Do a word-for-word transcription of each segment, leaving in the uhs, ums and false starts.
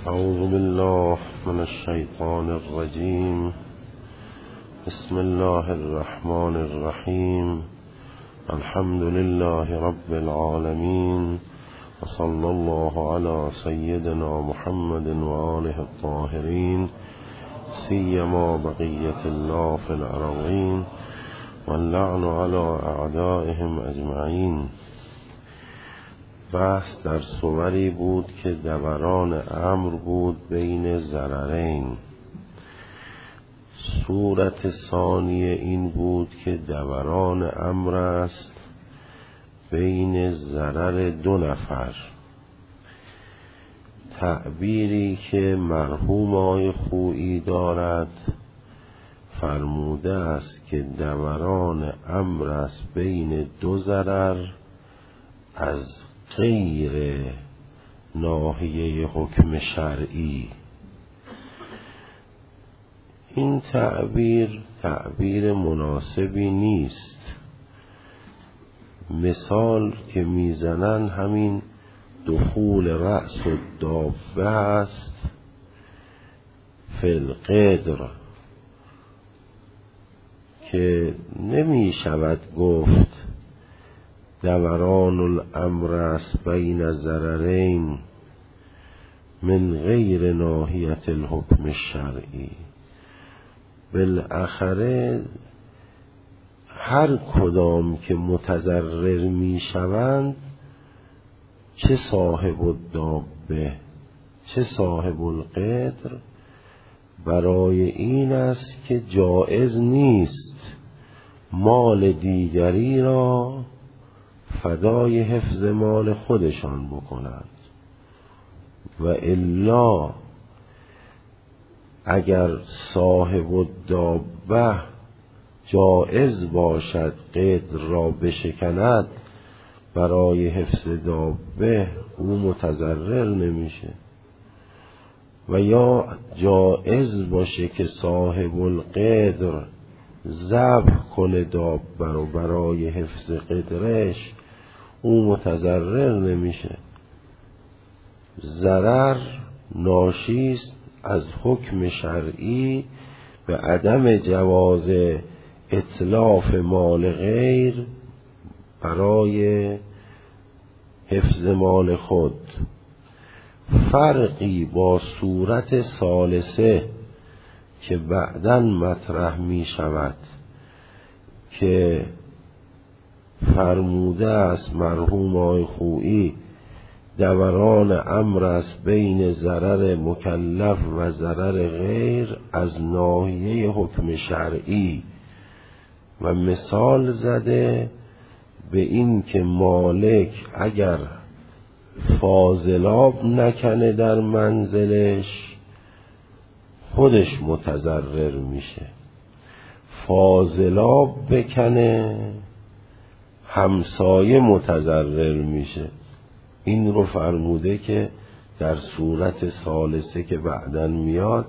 أعوذ بالله من الشيطان الرجيم. بسم الله الرحمن الرحيم. الحمد لله رب العالمين، وصلى الله على سيدنا محمد وآله الطاهرين، سيما بقية الله في الأرضين، واللعن على أعدائهم أجمعين. بحث در صوری بود که دوران امر بود بین ضررین. صورت ثانیه این بود که دوران امر است بین ضرر دو نفر. تعبیری که مرحوم آقای خویی دارد فرموده است که دوران امر است بین دو ضرر از غیر ناحیه حکم شرعی. این تعبیر تعبیر مناسبی نیست. مثال که میزنن همین دخول رأس و دابه است فی القدر، که نمی شود گفت دوران الامر است بین ضررین من غیر ناحیت الحکم الشرعی. بالاخره هر کدام که متضرر می شوند، چه صاحب الدابه چه صاحب القدر، برای این است که جایز نیست مال دیگری را فدای حفظ مال خودشان بکنند. و الا اگر صاحب الدابه جایز باشد قدر را بشکند برای حفظ دابه، او متضرر نمیشه. و یا جایز باشه که صاحب القدر ذبح کنه دابه رو برای حفظ قدرش، او متضرر نمیشه. ضرر ناشی است از حکم شرعی به عدم جواز اتلاف مال غیر برای حفظ مال خود. فرقی با صورت ثالثه که بعداً مطرح می شود که فرموده است مرحوم آقای خویی دوران امر است بین ضرر مکلف و ضرر غیر از ناحیه حکم شرعی، و مثال زده به این که مالک اگر فاضلاب نکنه در منزلش خودش متضرر میشه، فاضلاب بکنه همسایه متضرر میشه. این رو فرموده که در صورت ثالثه که بعداً میاد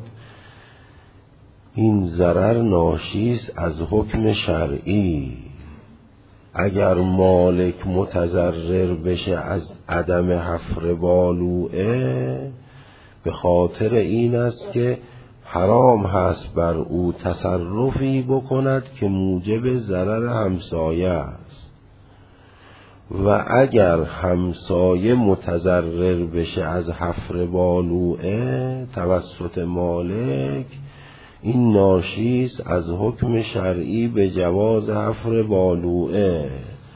این ضرر ناشی است از حکم شرعی. اگر مالک متضرر بشه از عدم حفر بالوعه، به خاطر این است که حرام هست بر او تصرفی بکند که موجب ضرر همسایه است. و اگر همسایه متضرر بشه از حفر بالوعه توسط مالک، این ناشی است از حکم شرعی به جواز حفر بالوعه.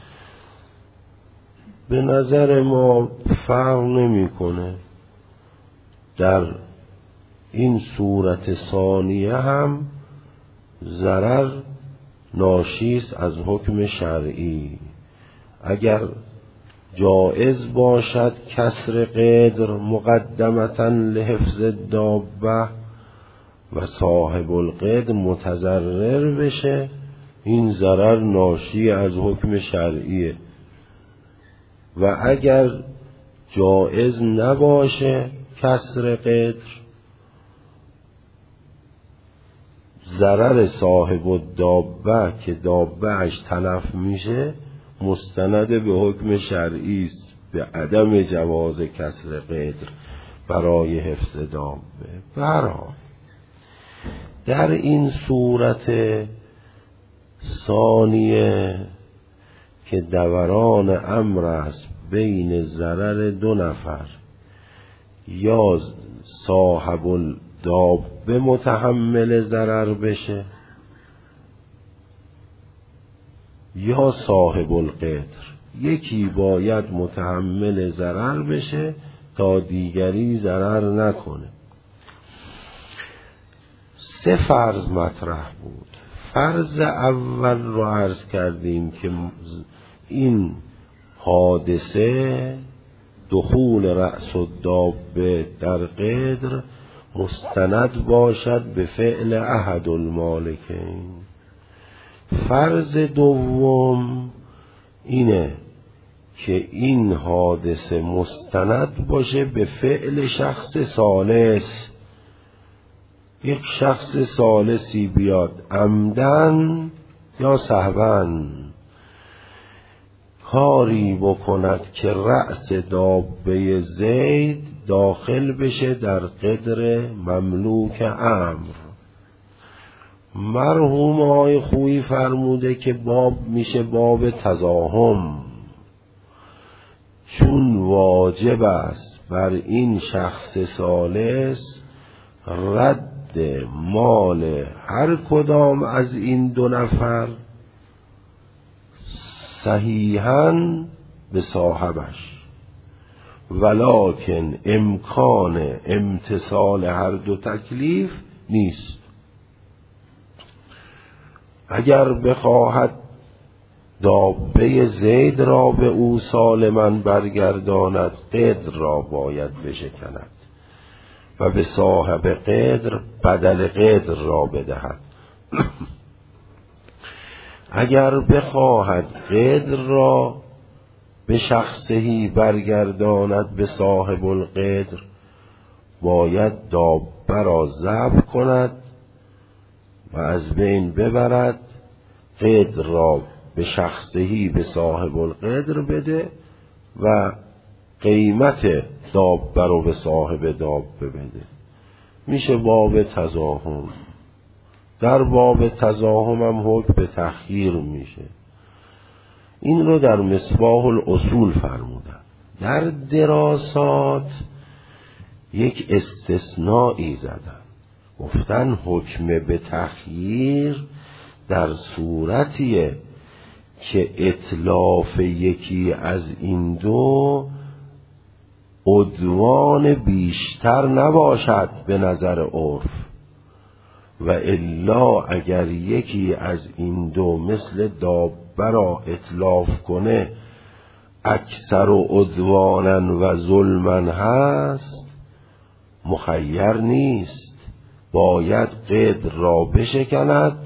به نظر ما فرق نمی‌کنه. در این صورت ثانیه هم ضرر ناشی است از حکم شرعی. اگر جایز باشد کسر قدر مقدمتاً لحفظ دابه و صاحب القدر متضرر بشه، این ضرر ناشی از حکم شرعیه. و اگر جایز نباشه کسر قدر، ضرر صاحب الدابه که دابه اش تلف میشه مستند به حکم شرعی است به عدم جواز کسر قدر. برای حفظ دابه. برای در این صورت ثانیه که دوران امر است بین ضرر دو نفر، یا صاحب الدابه متحمل ضرر بشه یا صاحب القدر، یکی باید متحمل ضرر بشه تا دیگری ضرر نکنه. سه فرض مطرح بود. فرض اول رو عرض کردیم که این حادثه دخول رأس الدابه در قدر مستند باشد به فعل احد المالکین. فرض دوم اینه که این حادثه مستند باشه به فعل شخص ثالث، یک شخص ثالثی بیاد عمدن یا سهون کاری بکند که رأس دابه زید داخل بشه در قدر مملوک امر. مرحوم آقای خویی فرموده که باب میشه باب تزاحم، چون واجب است بر این شخص ثالث رد مال هر کدام از این دو نفر صحیحاً به صاحبش، ولکن امکان امتثال هر دو تکلیف نیست. اگر بخواهد دابه زید را به او سالماً برگرداند، قدر را باید بشکند و به صاحب قدر بدل قدر را بدهد. اگر بخواهد قدر را به شخصی برگرداند به صاحب القدر، باید دابه را ذبح کند و از بین ببرد، قدر را به شخصی به صاحب القدر بده و قیمت دابه رو به صاحب دابه بده. میشه باب تزاحم. در باب تزاحم هم حکم به تخییر میشه. این رو در مصباح الاصول فرمودن. در دراسات یک استثنایی زدن، گفتن حکم به تخییر در صورتیه که اتلاف یکی از این دو عدوان بیشتر نباشد به نظر عرف، و الا اگر یکی از این دو مثل دابه را اتلاف کنه اکثر و عدوانا و ظلمن هست، مخیر نیست، باید قدر را بشکند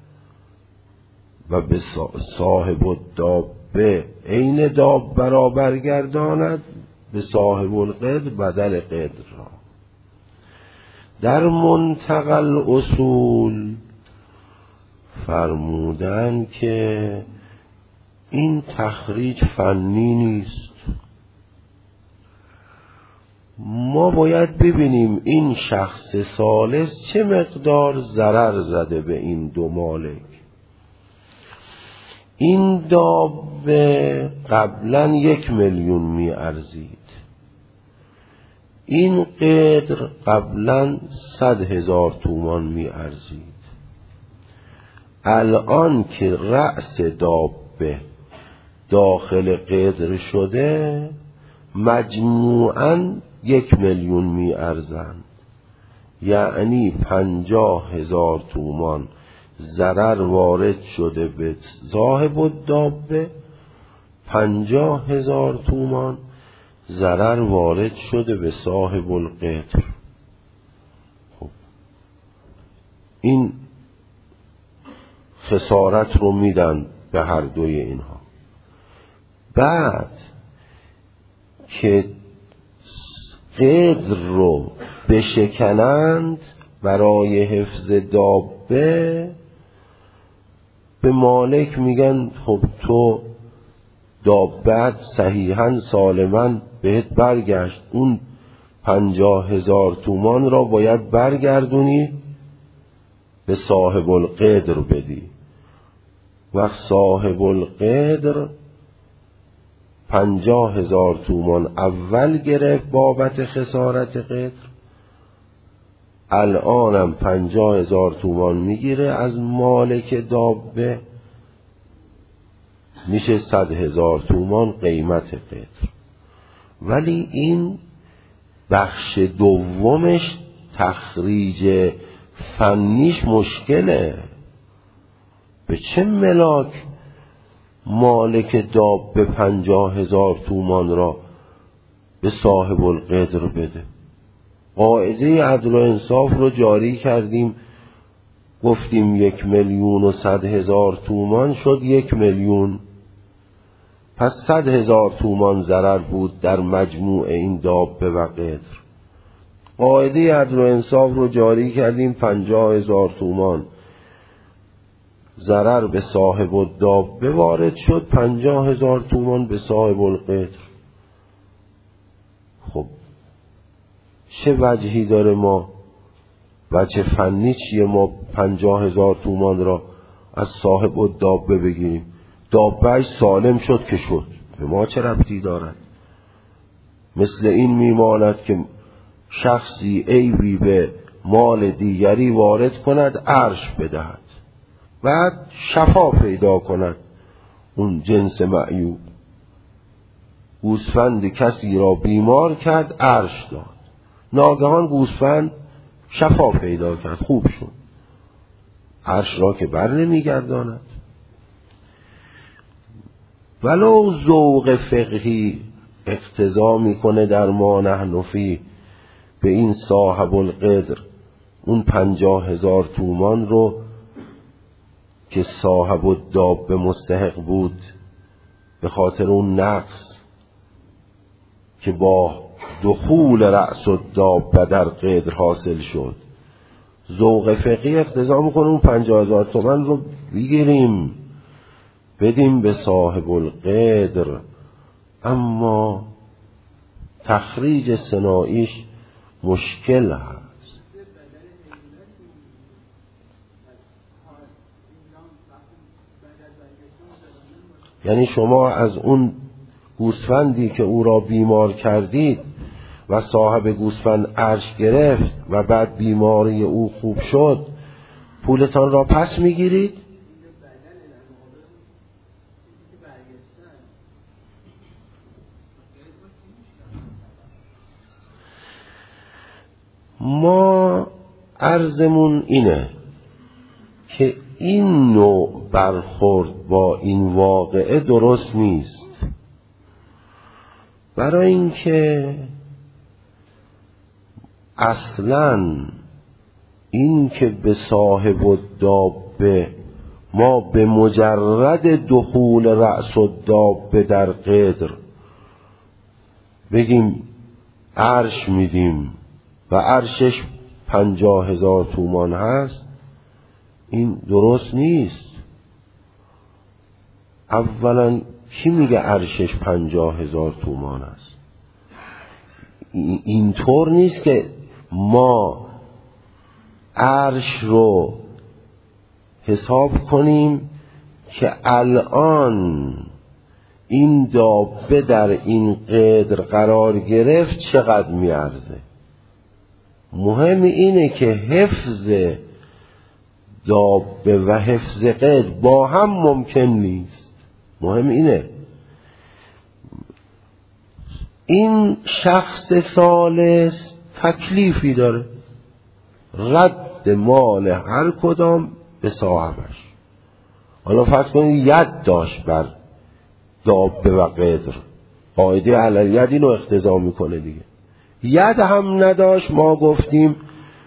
و به صاحب الدابه عین دابه را برگرداند، به صاحب القدر بدل قدر را. در منتقل اصول فرمودن که این تخریج فنی نیست، ما باید ببینیم این شخص ثالث چه مقدار ضرر زده به این دو مالک. این دابه قبلا یک میلیون می ارزید، این قدر قبلا صد هزار تومان می ارزید. الان که رأس دابه داخل قدر شده مجموعاً یک میلیون می ارزند، یعنی پنجاه هزار تومان ضرر وارد شده به صاحب الدابه، پنجاه هزار تومان ضرر وارد شده به صاحب القدر. خب این خسارت رو میدن به هر دوی اینها. بعد که قدر رو بشکنند برای حفظ دابه، به مالک میگن خب تو دابت صحیحاً سالماً بهت برگشت، اون پنجاه هزار تومان را باید برگردونی به صاحب القدر بدی. و صاحب القدر پنجاه هزار تومان اول گرفت بابت خسارت قدر، الانم پنجاه هزار تومان میگیره از مالک دابه، میشه صد هزار تومان قیمت قدر. ولی این بخش دومش تخریج فنیش مشکله. به چه ملاک مالک دابه پنجاه هزار تومان را به صاحب القدر بده؟ قاعده عدل و انصاف رو جاری کردیم، گفتیم یک میلیون و صد هزار تومان شد یک میلیون، پس صد هزار تومان ضرر بود در مجموع این دابه و قدر. قاعده عدل و انصاف رو جاری کردیم، پنجاه هزار تومان ضرر به صاحب الدابه وارد شد، پنجاه هزار تومان به صاحب القدر. خب چه وجهی داره ما، وجه فنی چیه ما پنجاه هزار تومان را از صاحب الدابه بگیریم؟ دابهش سالم شد که شد، به ما چه ربطی دارد؟ مثل این میماند که شخصی عیبی به مال دیگری وارد کند، عرش بدهد، بعد شفا پیدا کند اون جنس معیوب. گوسفند کسی را بیمار کرد، عرش داد، ناگهان گوسفند شفا پیدا کرد، خوب شد، عرش را که بر نمیگرداند. ولو ذوق فقهی اقتضا میکنه در ما نحن فیه به این صاحب القدر اون پنجاه هزار تومان رو که صاحب الدابه مستحق بود به خاطر اون نقص که با دخول رأس الدابه در قدر حاصل شد، ذوق فقهی اقتضا میکنه اون پنجاه هزار تومان رو بگیریم بدیم به صاحب القدر، اما تخریج صناعیش مشکل هست. یعنی شما از اون گوسفندی که او را بیمار کردید و صاحب گوسفند عرش گرفت و بعد بیماری او خوب شد، پولتان را پس میگیرید؟ ما عرضمون اینه که این نوع برخورد با این واقعه درست نیست، برای اینکه اصلاً این که به صاحب الدابه ما به مجرد دخول رأس الدابه در قدر بگیم عرش میدیم و عرشش پنجاه هزار تومان هست، این درست نیست. اولا کی میگه عرشش پنجاه هزار تومان است؟ اینطور نیست که ما عرش رو حساب کنیم که الان این دابه در این قدر قرار گرفت چقدر میارزه. مهم اینه که حفظ دابه و حفظ قدر با هم ممکن نیست. مهم اینه این شخص ثالث تکلیفی داره، رد مال هر کدام به صاحبش. حالا فرض کنید ید داشت بر دابه و قدر، قاعده علی ید اینو اقتضا میکنه دیگه. ید هم نداشت، ما گفتیم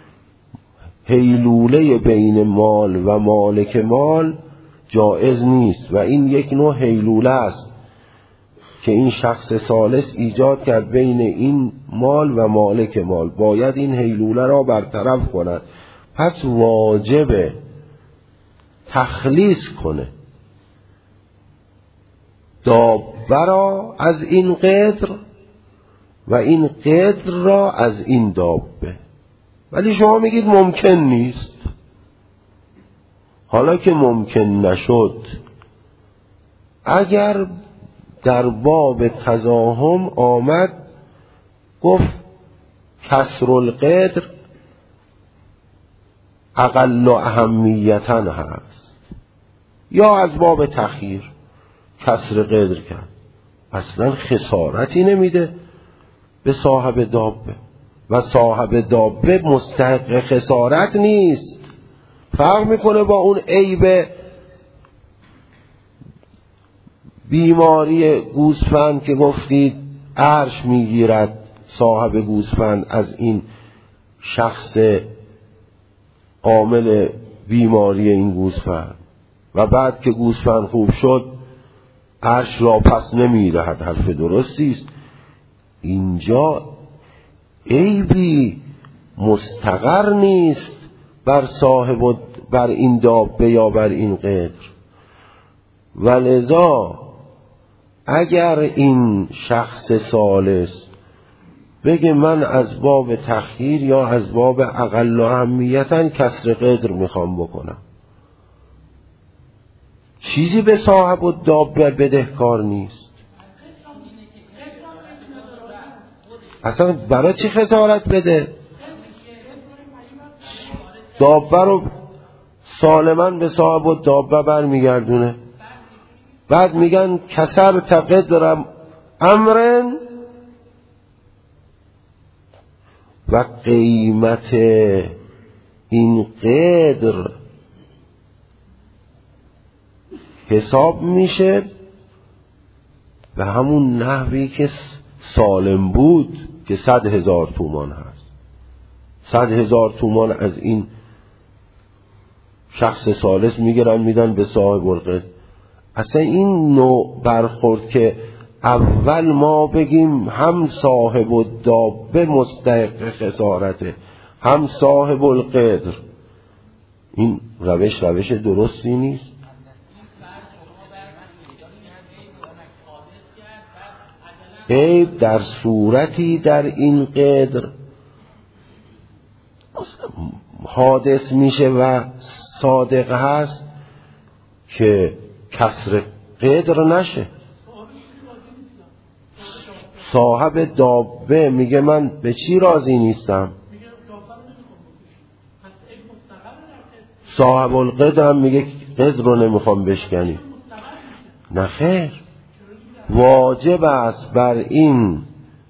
حیلوله بین مال و مالک مال جائز نیست و این یک نوع حیلوله است که این شخص ثالث ایجاد کرد بین این مال و مالک مال، باید این حیلوله را برطرف کند. پس واجب تخلیص کنه دابه را از این قدر و این قدر را از این دابه. ولی شما میگید ممکن نیست. حالا که ممکن نشد، اگر در باب تزاحم آمد گفت کسر القدر اقل اهمیتاً هست، یا از باب تخییر کسر قدر کرد، اصلا خسارتی نمیده به صاحب دابه و صاحب دابه مستحق خسارت نیست. فرق میکنه با اون عیب بیماری گوسفند که گفتید عرش میگیرد صاحب گوسفند از این شخص عامل بیماری این گوسفند، و بعد که گوسفند خوب شد عرش را پس نمیدهد. حرف درستی است. اینجا عیبی مستقر نیست بر صاحب و بر این دابه یا بر این قدر، ولذا اگر این شخص ثالث بگه من از باب تخییر یا از باب اقل اهمیتاً کسر قدر میخوام بکنم، چیزی به صاحب و دابه بدهکار نیست. اصلا برای چی خسارت بده؟ دابه رو سالماً به صاحب و دابه برمیگردونه. بعد میگن کسر تقدر امرن، و قیمت این قدر حساب میشه به همون نحوی که سالم بود که صد هزار تومان هست. صد هزار تومان از این شخص ثالث میگیرن میدن به صاحب القدر. اصلا این نوع برخورد که اول ما بگیم هم صاحب الدابه مستحق خسارته هم صاحب القدر، این روش روش درستی نیست. عیب در صورتی در این قدر حادث میشه و صادق هست که کسر قدر نشه. صاحب دابه میگه من به چی راضی نیستم، صاحب القدر هم میگه قدر رو نمیخوام بشکنی. نه خیر، واجب است بر این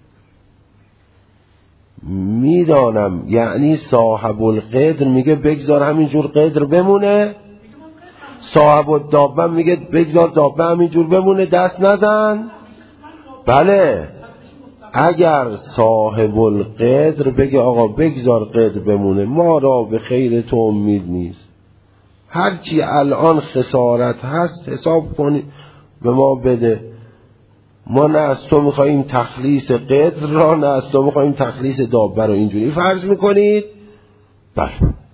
میدانم، یعنی صاحب القدر میگه بگذار همینجور قدر بمونه، صاحب الدابه میگه بگذار دابه همینجور بمونه دست نزن. بله، اگر صاحب القدر بگه آقا بگذار قدر بمونه، ما را به خیر تو امید نیست، هرچی الان خسارت هست حساب کنی به ما بده، ما نه از تو میخواییم تخلیص قدر را، نه از تو میخواییم تخلیص دابه را. اینجوری فرض میکنید؟ بله.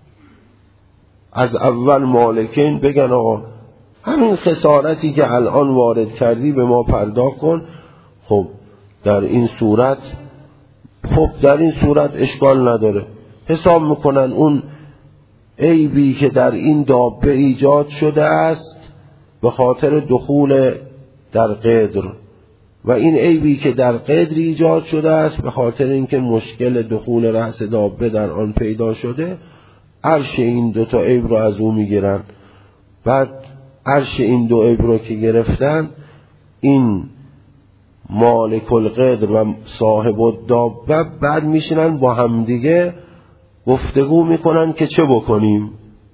از اول مالکین بگن آقا همین خسارتی که الان وارد کردی به ما پرداخت کن. خب در این صورت خب در این صورت اشکال نداره، حساب میکنن اون عیبی که در این دابه ایجاد شده است به خاطر دخول در قدر، و این عیبی که در قدر ایجاد شده است به خاطر اینکه مشکل دخول رأس دابه در آن پیدا شده، عرش این دو تا عیب رو از او میگیرن. بعد عرش این دو عیب رو که گرفتن، این مالک القدر و صاحب الدابه بعد میشینن با همدیگه گفتگو میکنن که چه بکنیم.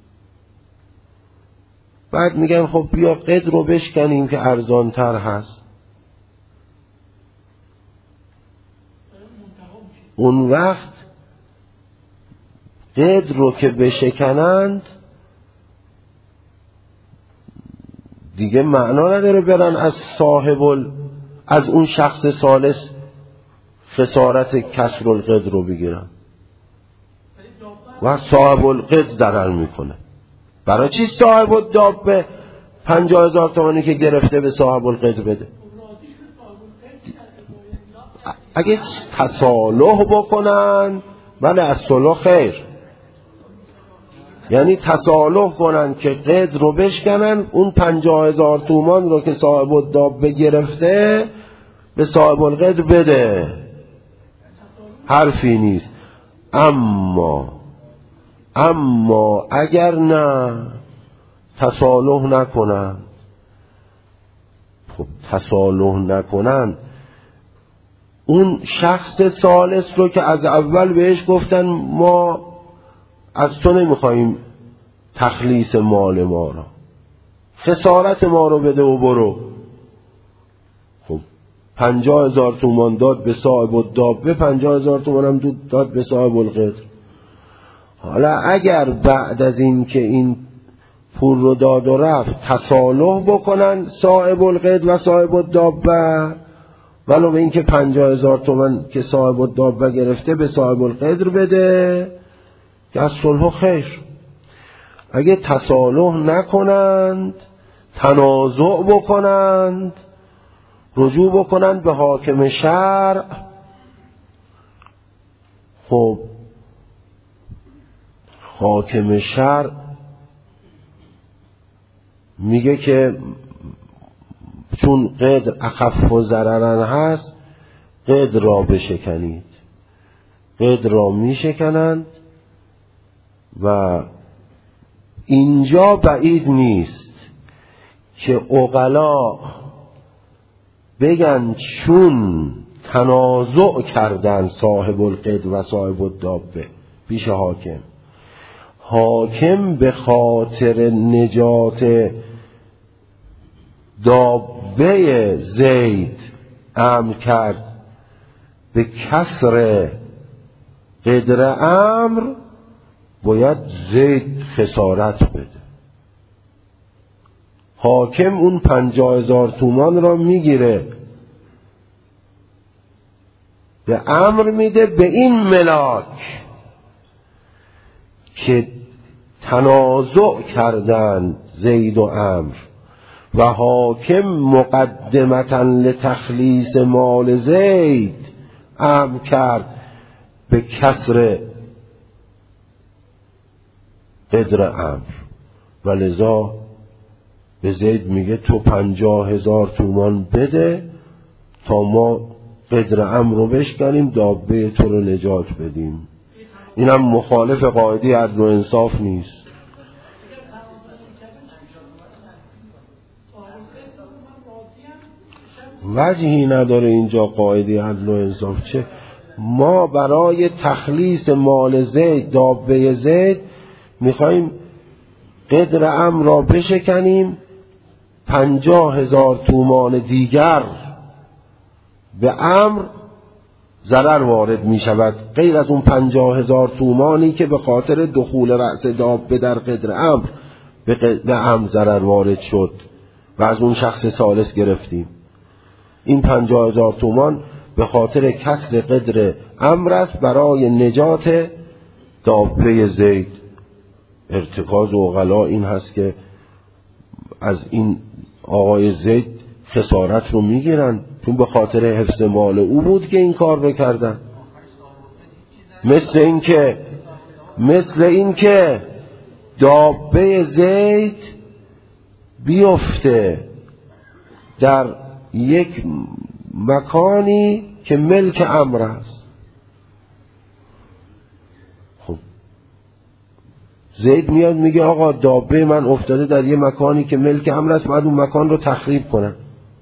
بعد میگن خب بیا قدر رو بشکنیم که ارزان تر هست. اون وقت قدر رو که بشکنند دیگه معنا نداره برن از صاحب ال... از اون شخص ثالث خسارت کسر القدر رو بگیرن و صاحب القدر ضرر میکنه. برای چی صاحب الدابه پنجاه هزار تومانی که گرفته به صاحب القدر بده؟ اگه تصالح بکنن بله از صلح خیر، یعنی تصالح کنن که قید رو بشکنن، اون پنجاه هزار تومان رو که صاحب الدابه گرفته به صاحب القید بده، حرفی نیست. اما اما اگر نه تصالح نکنن، خب تصالح نکنن، اون شخص ثالث رو که از اول بهش گفتن ما از تو نمیخواییم تخلیص مال ما رو، خسارت ما رو بده و برو، خب پنجاه هزار تومان داد به صاحب الدابه، پنجاه هزار تومان هم داد به صاحب القدر. حالا اگر بعد از این که این پول رو داد و رفت تصالح بکنن صاحب القدر و صاحب الدابه، ولو به این که پنجاه هزار تومان که صاحب الدابه گرفته به صاحب القدر بده، که از صلح خیر. اگه تصالح نکنند، تنازع بکنند، رجوع بکنند به حاکم شرع، خب حاکم شرع میگه که چون قدر اخف و ضررن هست قدر را بشکنید، قدر را میشکنند و اینجا بعید نیست که عقلا بگن چون تنازع کردن صاحب القدر و صاحب الدابه پیش حاکم، حاکم به خاطر نجات دابه زید امر کرد به کسر قدر امر، باید زید خسارت بده. حاکم اون پنجاه هزار تومان را میگیره به امر میده به این ملاک که تنازع کردن زید و امر، و حاکم مقدمتا لتخلیص مال زید امر کرد به کسر قدر امر، و لذا به زید میگه تو پنجاه هزار تومان بده تا ما قدر امر رو بشکنیم، دابه تو رو نجات بدیم. اینم مخالف قاعده عدل و انصاف نیست. وجهی نداره اینجا قاعده عدل و انصاف. چه ما برای تخلیص مال زید، دابه زید، میخواییم قدر امر را بشکنیم، پنجاه هزار تومان دیگر به امر ضرر وارد می شود، غیر از اون پنجاه هزار تومانی که به خاطر دخول رأس دابه در قدر امر به قدر امر ضرر وارد شد و از اون شخص ثالث گرفتیم. این پنجاه هزار تومان به خاطر کسر قدر امر است برای نجات دابه زید. ارتکاز عقلا این هست که از این آقای زید خسارت رو میگیرن، چون به خاطر حفظ مال او بود که این کار رو کردن. مثل این که مثل این که دابه زید بیفته در یک مکانی که ملک امر است. خب زید میاد میگه آقا دابه من افتاده در یه مکانی که ملک امر است، باید اون مکان رو تخریب کنن.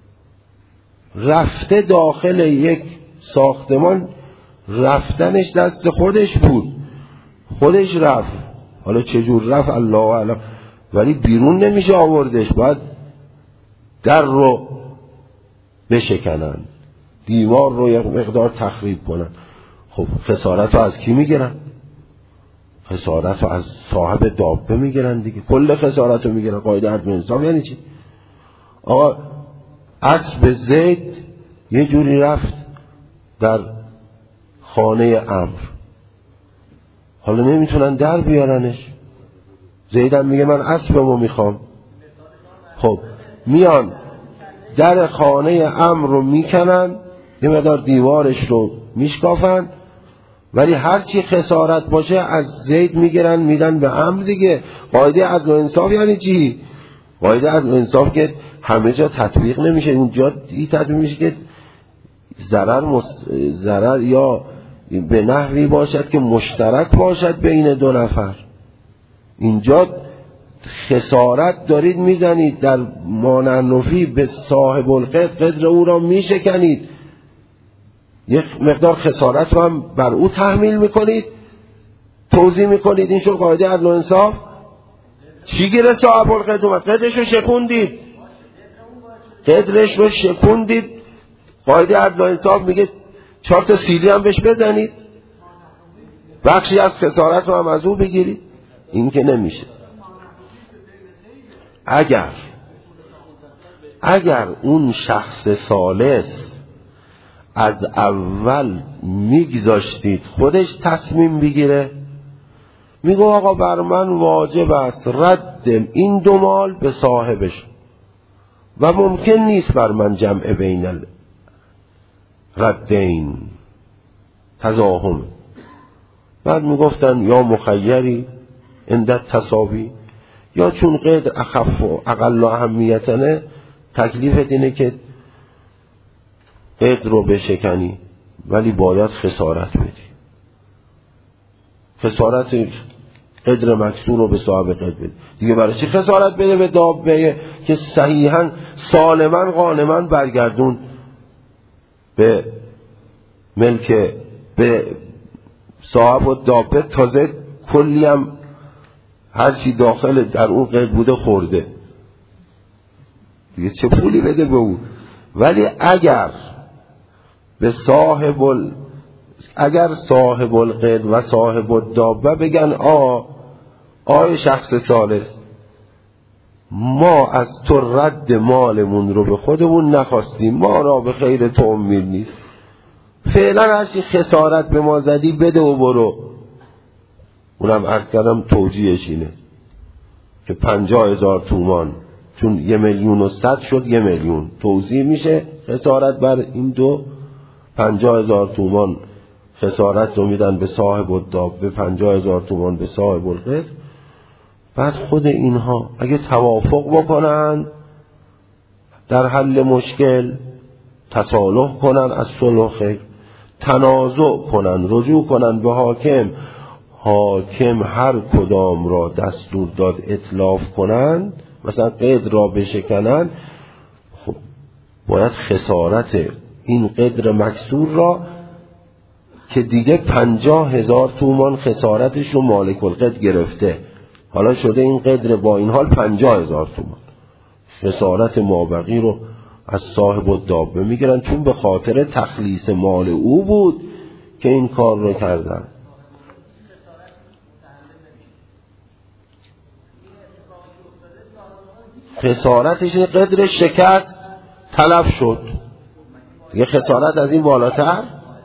رفته داخل یک ساختمان، رفتنش دست خودش بود، خودش رفت، حالا چجور رفت الله اعلم، ولی بیرون نمیشه آوردش، باید در رو بشکنن، دیوار رو یک مقدار تخریب کنن. خب خسارت رو از کی میگیرن؟ خسارت رو از صاحب دابه میگیرن دیگه، کل خسارت رو میگیرن. قاعده عدل و انصاف یعنی چی؟ آقا اسب زید یه جوری رفت در خانه امر، حالا نمیتونن در بیارنش، زیدم میگه من اسبمو میخوام. خب میان در خانه امر رو میکنن، یه مقدار دیوارش رو میشکافن، ولی هر چی خسارت باشه از زید میگیرن میدن به عمرو دیگه. قاعده عدل و انصاف یعنی چی؟ قاعده عدل و انصاف که همه جا تطبیق نمیشه، اونجا این تطبیق میشه که ضرر مس... ضرر یا به نحوی باشد که مشترک باشد بین دو نفر. اینجا خسارت دارید میزنید در مانعنفی به صاحب القدر، قدر او را میشکنید، یک مقدار خسارت رو هم بر او تحمیل میکنید، توضیح میکنید. این شو قاعده عدل و انصاف. چی گیره صاحب القدر اومد؟ قدرش رو شکوندید، قدرش رو شکوندید. قاعده عدل و انصاف میگه چهار تا سیلی هم بهش بزنید، بخشی از خسارت رو هم از او بگیرید. این که نمیشه. اگر اگر اون شخص ثالث از اول میگذاشتید خودش تصمیم بگیره، میگو آقا بر من واجب است رد این دو مال به صاحبش و ممکن نیست بر من جمع بین الردین، تزاهم. بعد میگفتن یا مخیری اندت تساوی، یا چون قدر اخف و اقل اهمیتنه تکلیفت اینه که قدر رو بشکنی ولی باید خسارت بدی. خسارت قدر مکسور رو به صاحب قدر بدی دیگه. برای چی خسارت بده به دابه که صحیحا سالما غانما برگردون به ملک به صاحب و دابه، تازه کلی هم هر چی داخل در اون قدر بوده خورده دیگه، چه پولی بده به اون. ولی اگر به صاحب ال... اگر صاحب القدر و صاحب الدابه بگن آ آی شخص ثالث، ما از تو رد مالمون رو به خودمون نخواستیم، ما را به خیر تو امید نیست، فعلا هرچی خسارت به ما زدی بده و برو. اونم عرض کردم توجیهش اینه که پنجاه هزار تومان چون یه میلیون و صد شد، یه میلیون توزیع میشه خسارت بر این دو، پنجاه هزار تومان خسارت رو میدن به صاحب الدابه، پنجاه هزار تومان به صاحب القدر. بعد خود اینها اگه توافق بکنن در حل مشکل، تصالح کنن از صلح خیر، تنازع کنن، رجوع کنن به حاکم، حاکم هر کدام را دستور داد اتلاف کنن، مثلا قدر را بشکنن، خب باید خسارت این قدر مکسور را که دیگه پنجاه هزار تومان خسارتش رو مالک القدر گرفته، حالا شده این قدر با این حال پنجاه هزار تومان، خسارت مابقی رو از صاحب الدابه میگیرن، چون به خاطر تخلیص مال او بود که این کار رو کردن. خسارتش قدر شکست تلف شد دیگه، خسارت از این بالاتر.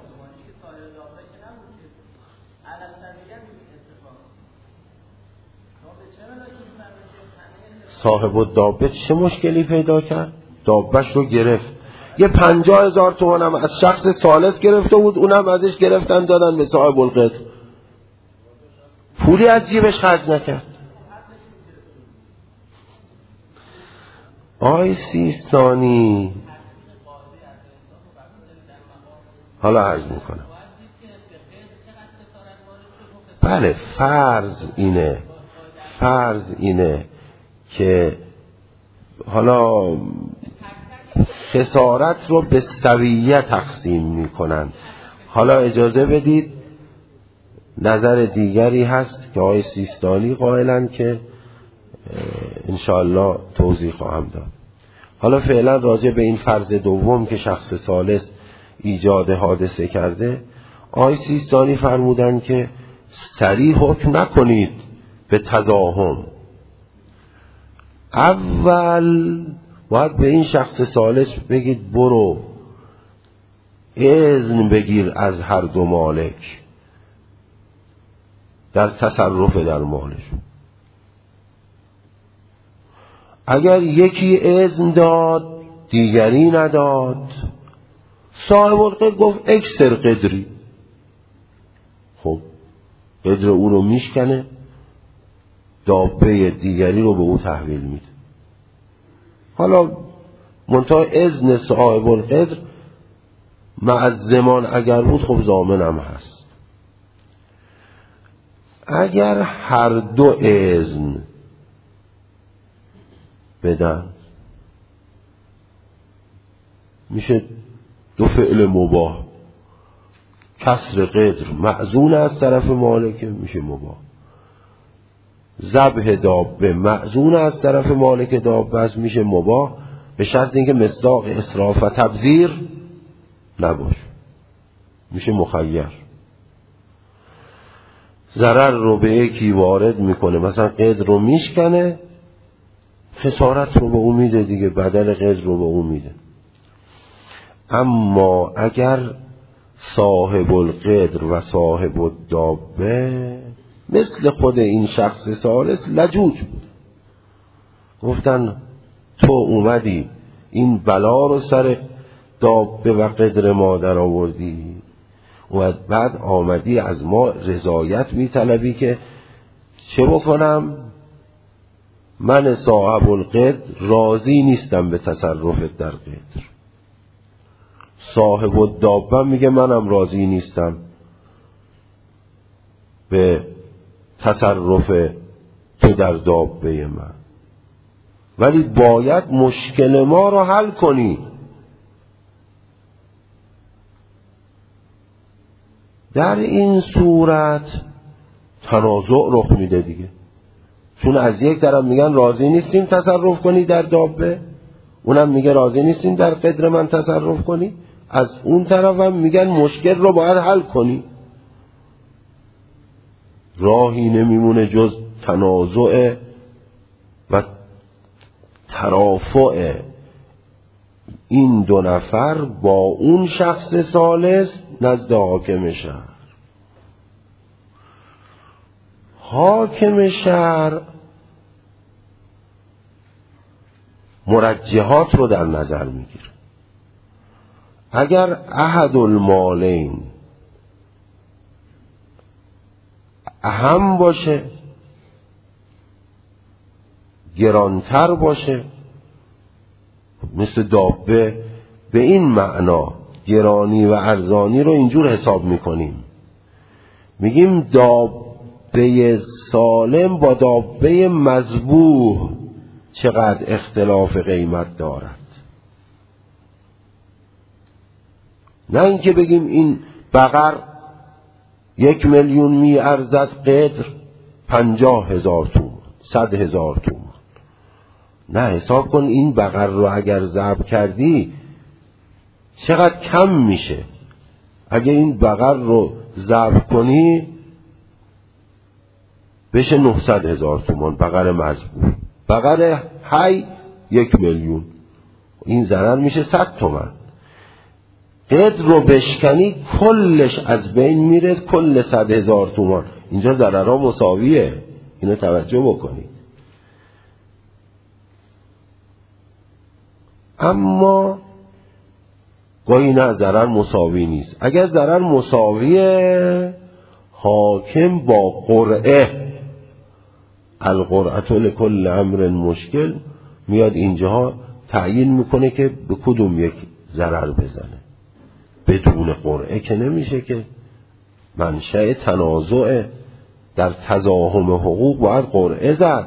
صاحب الدابه چه مشکلی پیدا کرد؟ دابش رو گرفت، یه پنجاه هزار تومان هم از شخص ثالث گرفته بود، اونم ازش گرفتن دادن به صاحب القدر، پولی از جیبش خرج نکرد. آی سیستانی حالا عرض میکنم. بله فرض اینه فرض اینه که حالا خسارت رو به سویه تقسیم میکنن. حالا اجازه بدید نظر دیگری هست که آقای سیستانی قائلن که انشاءالله توضیح خواهم داد. حالا فعلا راجع به این فرض دوم که شخص ثالث ایجاد حادثه کرده، آقای سیستانی فرمودن که صریح حکم نکنید به تزاحم، اول باید به این شخص ثالث بگید برو اذن بگیر از هر دو مالک در تصرف در مالشون. اگر یکی اذن داد دیگری نداد، صاحب القدر گفت اکسر قدری. خب قدر او رو میشکنه، دابه دیگری رو به او تحویل میده. حالا منتها اذن صاحب القدر مع زمان اگر بود خب ضامن هم هست. اگر هر دو اذن بدن میشه دو فعل مباح. کسر قدر معزون از طرف مالک میشه مباح، ذبح دابه معزون از طرف مالک دابه است میشه مباح، به شرط اینکه مصداق اسراف و تبذیر نباشه، میشه مخیر. ضرر رو به یکی وارد میکنه، مثلا قدر رو میشکنه، خسارت رو به او میده دیگه، بدل قدر رو به او میده. اما اگر صاحب القدر و صاحب الدابه مثل خود این شخص ثالث لجوج بود، گفتن تو اومدی این بلا رو سر دابه و قدر ما در آوردی و بعد آمدی از ما رضایت میطلبی که چه بکنم؟ من صاحب القدر راضی نیستم به تصرفت در قدر. صاحب الدابه میگه منم راضی نیستم به تصرف تو در دابه من، ولی باید مشکل ما رو حل کنی. در این صورت تنازع رخ میده دیگه، چون از یک طرف میگن راضی نیستیم تصرف کنی در دابه، اونم میگه راضی نیستیم در قدر من تصرف کنی، از اون طرف هم میگن مشکل رو باید حل کنی. راهی نمیمونه جز تنازع و ترافع این دو نفر با اون شخص ثالث نزد حاکم شهر. حاکم شهر مرجحات رو در نظر میگیره. اگر احد المالین اهم باشه، گرانتر باشه، مثل دابه، به این معنا گرانی و ارزانی رو اینجور حساب میکنیم، میگیم دابه سالم با دابه مذبوح چقدر اختلاف قیمت دارد. نه اینکه بگیم این بقر یک میلیون می ارزد قدر پنجاه هزار تومان، صد هزار تومان. نه، حساب کن این بقر رو اگر ذبح کردی چقدر کم میشه. اگر این بقر رو ذبح کنی بشه نهصد هزار تومان بقر مذبوح، بقر حی یک میلیون، این ضرر میشه صد تومان. قدر رو بشکنی کلش از بین میره، کل صد هزار تومان. اینجا ضررها مساویه، اینو توجه بکنید. اما گاهی نه، ضرر مساوی نیست. اگر ضرر مساویه، حاکم با قرعه، القرعه لکل امر مشکل، میاد اینجا تعیین میکنه که به کدوم یک ضرر بزنه. بدون قرعه که نمیشه، که منشأ تنازع در تزاحم حقوق باید قرعه زد.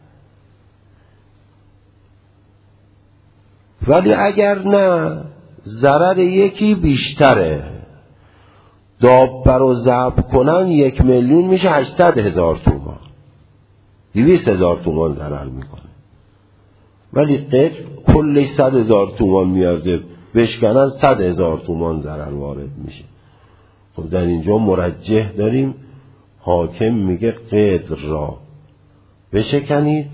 ولی اگر نه، ضرر یکی بیشتره، دابه رو ذبح کنن یک میلیون میشه هشتصد هزار تومان، دویست هزار تومان ضرر میکنه. ولی قدر کلش صد هزار تومان میارزه، بشکنن صد هزار تومان ضرر وارد میشه. خب در اینجا مرجح داریم، حاکم میگه قدر را بشکنید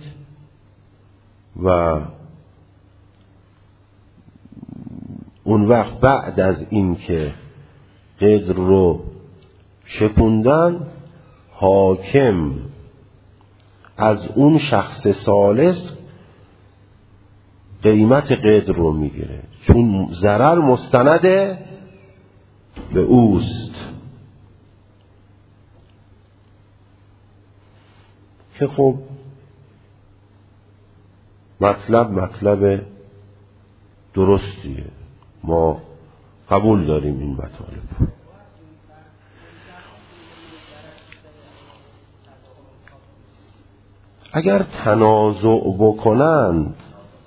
و اون وقت بعد از این که قدر رو شکوندن، حاکم از اون شخص ثالث قیمت قدر رو میگیره، چون ضرر مستند به اوست. که خب مطلب مطلب درستیه، ما قبول داریم این مطالب. اگر تنازع بکنند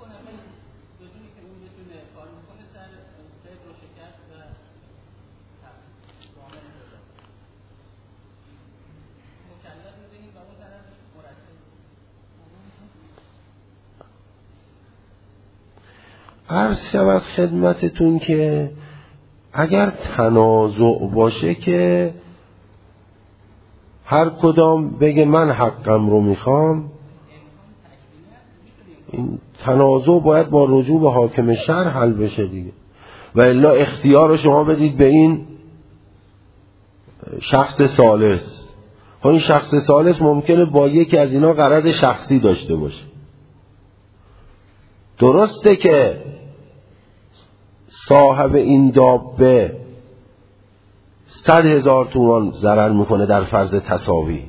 عرض شود خدمتتون که اگر تنازع باشه که هر کدام بگه من حقم رو میخوام، این تنازع باید با رجوع به حاکم شهر حل بشه دیگه، و الا اختیار رو شما بدید به این شخص ثالث. خب این شخص ثالث ممکنه با یکی از اینا غرض شخصی داشته باشه. درسته که صاحب این دابه صد هزار تومان ضرر میکنه در فرض تساوی،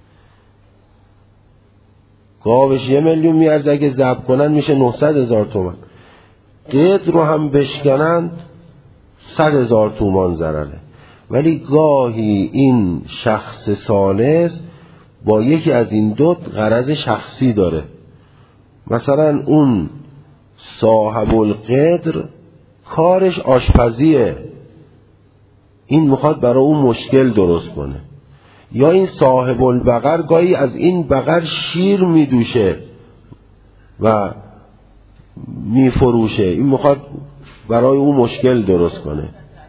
گاوش یه میلیون میارزه، اگه ضبط کنن میشه نهصد هزار تومان، قدر رو هم بشکنند صد هزار تومان ضرره. ولی گاهی این شخص ثالث با یکی از این دو غرض شخصی داره. مثلا اون صاحب القدر کارش آشپزیه، این میخواد برای اون مشکل درست کنه. یا این صاحب البقر گاهی از این بقر شیر میدوشه و میفروشه، این میخواد برای اون مشکل درست کنه.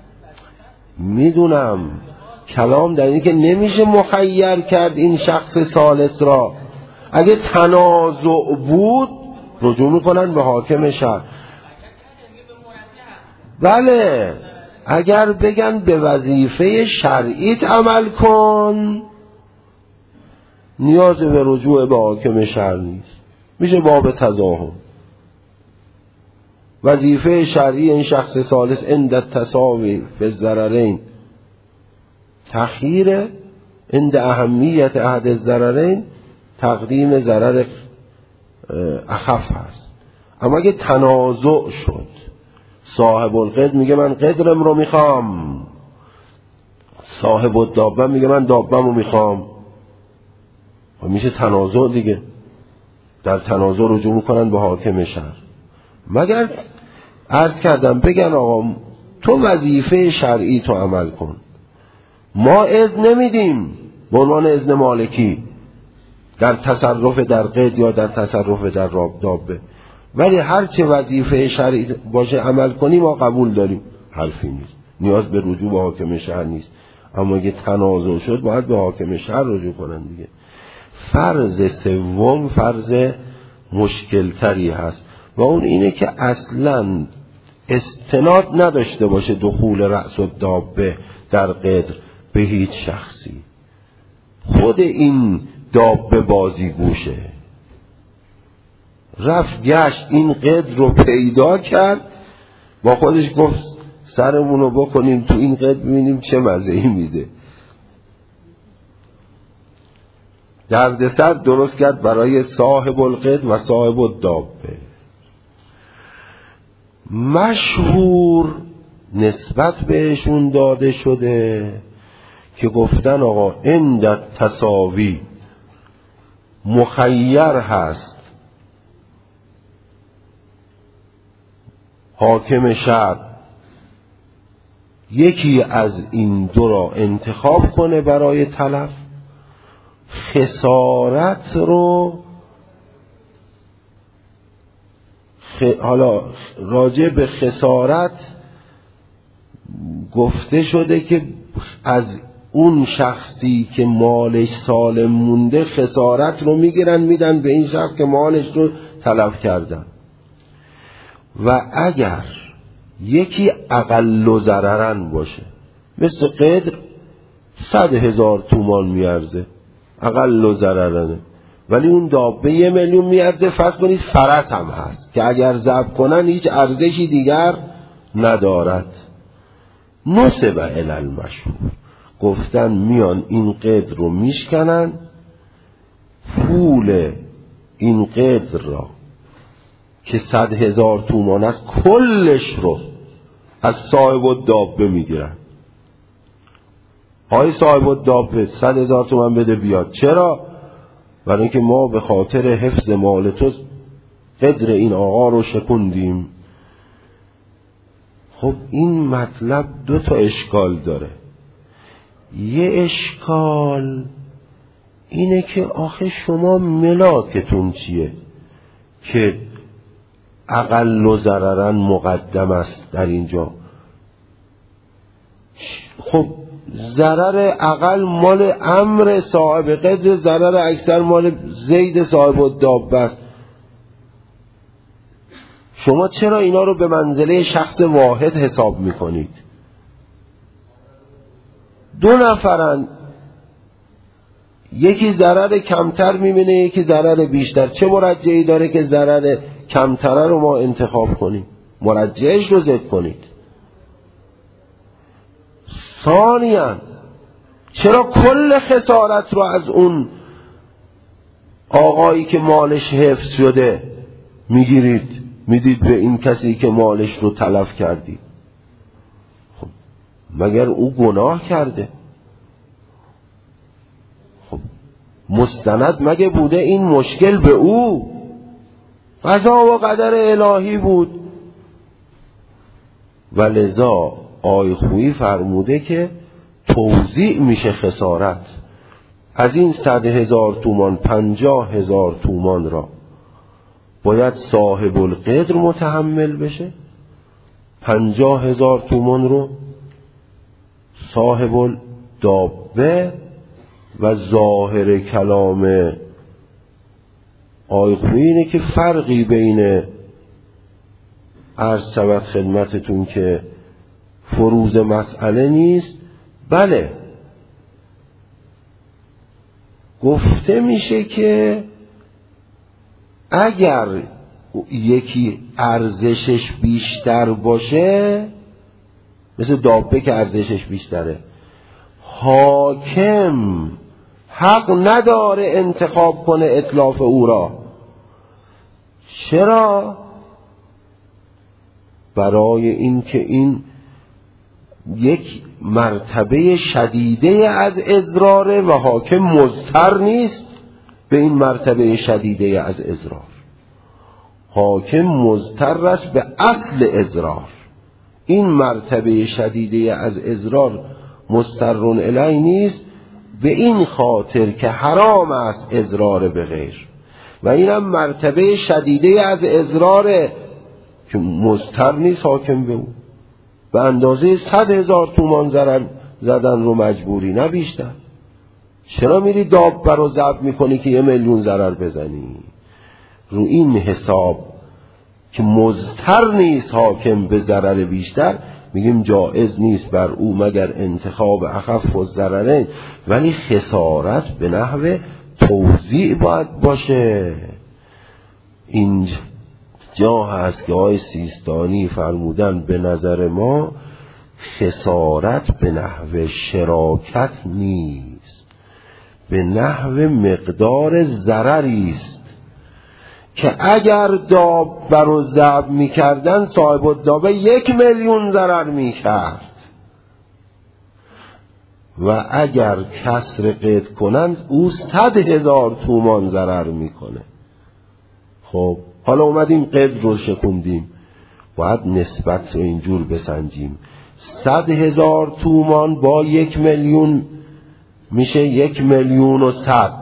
میدونم کلام در این که نمیشه مخیر کرد این شخص ثالث را. اگه تنازع بود رجوع میکنن به حاکم شهر. بله، اگر بگن به وظیفه شرعیت عمل کن نیاز به رجوع به حاکم شهر نیست، میشه باب تضاهم. وظیفه شرعی این شخص ثالث عند التساوی به ضررین تخییر، عند اهمیت احد الضررین تقدیم ضرر اخف هست. اما اگه تنازع شد، صاحب القدر میگه من قدرم رو میخوام، صاحب الدابه میگه من دابم رو میخوام، و میشه تنازع دیگه. در تنازع رجوع میکنن به حاکم شهر. مگر عرض کردم بگن آقا تو وظیفه شرعی تو عمل کن، ما اذن نمیدیم به عنوان اذن مالکی در تصرف در قید یا در تصرف در دابه، ولی هر چه وظیفه شرعی باشه عمل کنی ما قبول داریم، حرفی نیست، نیاز به رجوع به حاکم شهر نیست. اما اگه تنازع شد باید به حاکم شهر رجوع کنن دیگه. فرض سوم فرض مشکل تری هست و اون اینه که اصلا استناد نداشته باشه دخول رأس الدابه در قدر به هیچ شخصی. خود این دابه بازی گوشه، رفت گشت این قدر رو پیدا کرد، با خودش گفت سرمونو بکنیم تو این قدر ببینیم چه مزه‌ای میده. دردسر درست کرد برای صاحب القدر و صاحب الدابه. مشهور نسبت بهشون داده شده که گفتن آقا عند التساوی مخیر هست حاکم شهر یکی از این دو را انتخاب کنه برای تلف، خسارت رو خ... حالا راجع به خسارت گفته شده که از اون شخصی که مالش سالم مونده خسارت رو میگیرن میدن به این شخص که مالش رو تلف کردن. و اگر یکی اقل ضررن باشه، مثل قدر صد هزار تومان میارزه، اقل ضررنه، ولی اون دابه یه میلیون میارزه. فرض کنید فرس هم هست که اگر ضبط کنن هیچ ارزشی دیگر ندارد. نصب الی المشهور، گفتن میان این قدر رو میشکنن، پول این قدر را که صد هزار تومان است کلش رو از صاحب الدابه میگیرن. آقای صاحب الدابه صد هزار تومان بده بیاد. چرا؟ برای اینکه ما به خاطر حفظ مال تو قدر این آقا رو شکندیم. خب این مطلب دو تا اشکال داره. یه اشکال اینه که آخه شما ملاکتون چیه که اقل و ضررن مقدم است در اینجا؟ خب ضرر اقل مال امر صاحب قدر، ضرر اکثر مال زید صاحب الدابه است. شما چرا اینا رو به منزله شخص واحد حساب میکنید؟ دو نفرن، یکی ضرر کمتر میبینه یکی ضرر بیشتر. چه مرجعی داره که ضرر کمتر رو ما انتخاب کنیم؟ مرجعش رو ذکر کنید. ثانیاً چرا کل خسارت رو از اون آقایی که مالش حفظ شده میگیرید میدید به این کسی که مالش رو تلف کردی؟ خب مگر او گناه کرده؟ خب مستند مگه بوده این مشکل به او؟ قضا و قدر الهی بود. و لذا آی خویی فرموده که توزیع میشه خسارت. از این صد هزار تومان پنجاه هزار تومان را باید صاحب القدر متحمل بشه، پنجاه هزار تومان رو صاحب الدابه. و ظاهر کلام آی خویی اینه که فرقی بین عرض شود خدمتتون که فروض مسئله نیست. بله گفته میشه که اگر یکی ارزشش بیشتر باشه، مثل دابه که ارزشش بیشتره، حاکم حق نداره انتخاب کنه اتلاف او را. چرا؟ برای این که این یک مرتبه شدیده از اضراره و حاکم مضطر نیست به این مرتبه شدیده از اضرار. حاکم مضطر است به اصل اضرار. این مرتبه شدیده از اضرار مضطرون الی نیست، به این خاطر که حرام است اضرار به غیر. و اینم مرتبه شدیده از اضراره که مضطر نیست حاکم به او. به اندازه صد هزار تومان ضرر زدن رو مجبوری، نه بیشتر. چرا میری دابه رو ضبط میکنی که یه میلیون ضرر بزنی؟ رو این حساب که مضطر نیست حاکم به ضرر بیشتر، میگیم جائز نیست بر او مگر انتخاب اخف الضررین، ولی خسارت به نحو توزیع باید باشه. این جا هست که آقای سیستانی فرمودن به نظر ما خسارت به نحو شراکت نیست، به نحو مقدار ضرری است که اگر دابه رو ضبط میکردن صاحب الدابه یک میلیون ضرر میکرد و اگر کسر قید کنند او صد هزار تومان ضرر میکنه. خب حالا اومدیم قید رو شکندیم، باید نسبت رو اینجور بسنجیم. صد هزار تومان با یک میلیون میشه یک میلیون و صد.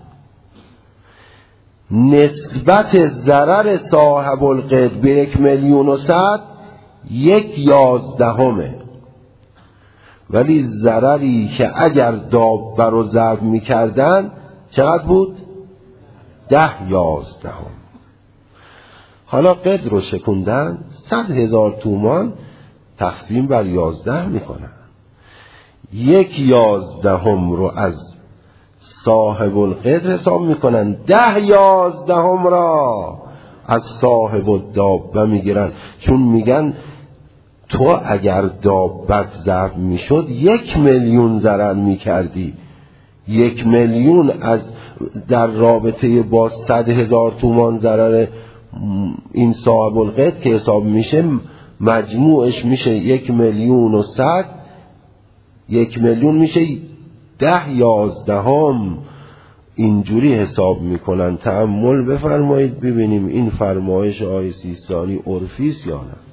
نسبت ضرر صاحب القید به یک میلیون و صد یک یازدهمه، ولی ضرری که اگر دابه رو ضبط میکردن چقدر بود؟ ده یازدهم. حالا قید رو شکندن، صد هزار تومان تقسیم بر یازده میکنن. یک یازدهم رو از صاحب القدر حساب میکنن، ده یازدهم را از صاحب الدابه میگیرن. چون میگن تو اگر دابت ضرب میشد یک میلیون ضرر میکردی، یک میلیون از در رابطه با صد هزار تومان ضرر این صاحب القدر که حساب میشه مجموعش میشه یک میلیون و صد، یک میلیون میشه ده یازدهم. اینجوری حساب میکنن. تأمل بفرمایید ببینیم این فرمایش آقای سیستانی عرفی است یا نه.